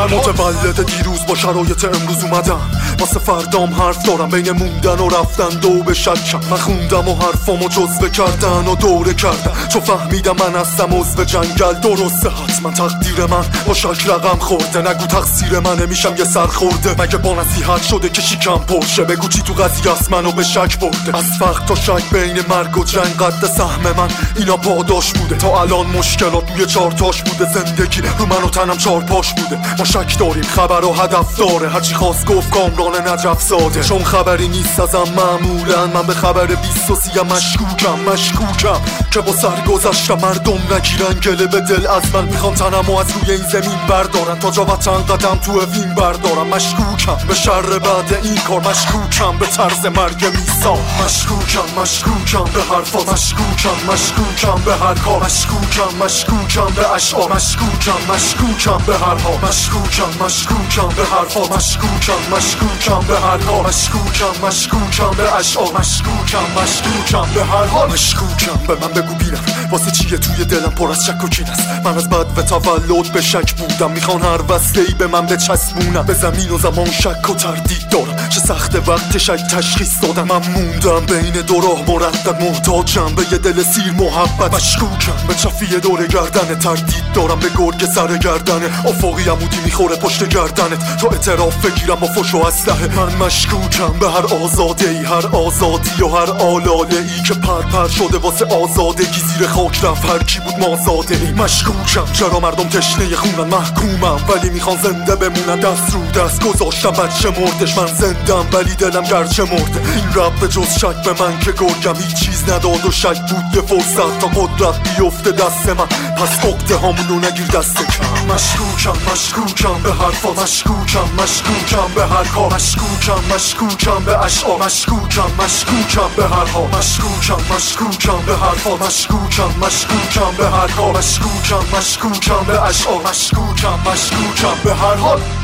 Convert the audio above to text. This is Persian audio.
هر حال متولد دیروز با شرایط امروز اومدم، واسه فردام حرف دارم، بین موندن و رفتن دو به شکم. من خوندم و حرفامو جزوه کردن و دوره کردم، چون فهمیدم من هستم عضو جنگل. درسته حتما تقدیر من با شک رقم خورده، نگو تقصیر منه میشم یه سر خورده. مگه با نصیحت شده که شیکم پرشه، بگو چی تو قضیه است منو به شک برده. از فرق تا شک بین مرگ و جنگ قد سهم من اینا پاداش بوده، تا الان مشکلات روی چارتاش بوده، زندگی رو من و تنم چارپاش بوده. ما شک داریم خبر و هدف داره، هرچی خواست گفت کامران نجف زاده. چون خبری نیست ازم معمولا، من به خبر 20 و 30 مشکوکم که با سرگذشتم مردم نگیرن گله به دل از من. میخوان تنمو از روی این زمین بردارن، تا جا وطن قدم تو وین بردارم. مشکوکم به شر بعد این کار، مشکوکم به طرز مرگ میثاق، مشکوکم به حرفا، مشکوکم به هر کار، مشکوکم به اشعار، مشکوکم به هر حال، مشکوکم به حرفا، مشکوکم به هر کار، مشکوکم به اشعار، مشکوکم به هر حال. مشکوکم به من بگو بینم واسه چیه توی دلم پر از شک و کین است. من از بد و تولد به شک بودم، میخوان هر وصله‌ای به من بچسبونم. به زمین و زمان شک و تردید دارم، چه سخت وقت شک تشخیص دادم. من موندم بین دو راه مردد، محتاجم به یه دل سیر محبت. مشکوکم به چفی دور گردن، تردید دارم به گرگ سر گردنه. افقی عمودی میخوره پشت گردنت، تا اعتراف بگیرم با فش و اسلحه. من مشکوکم به هر آزاده‌ای، هر آزادی و هر آلاله‌ای که پر شده واسه آزادگی، زیر خاک رفت هر کی بود مازاده‌ای. مشکوکم چرا مردم تشنه خونن، محکومم ولی میخوان زنده بمونن. دست رو دست گذاشتم بچه مردش، من زندم ولی دلم گرچه مرده. این رب به جز شک به من که گرگم هیچ چیز نداد و شک بود یه فرصت تا قدرت بیفته دست من. پس عقده هامونو نگیر دست کم. مشکوکم به حرفا، مشکوکم به هر کار، مشکوکم به اشعار، مشکوکم به هر حال، مشکوکم به حرفا، مشکوکم به هر کار، مشکوکم به اشعار، مشکوکم به هر حال.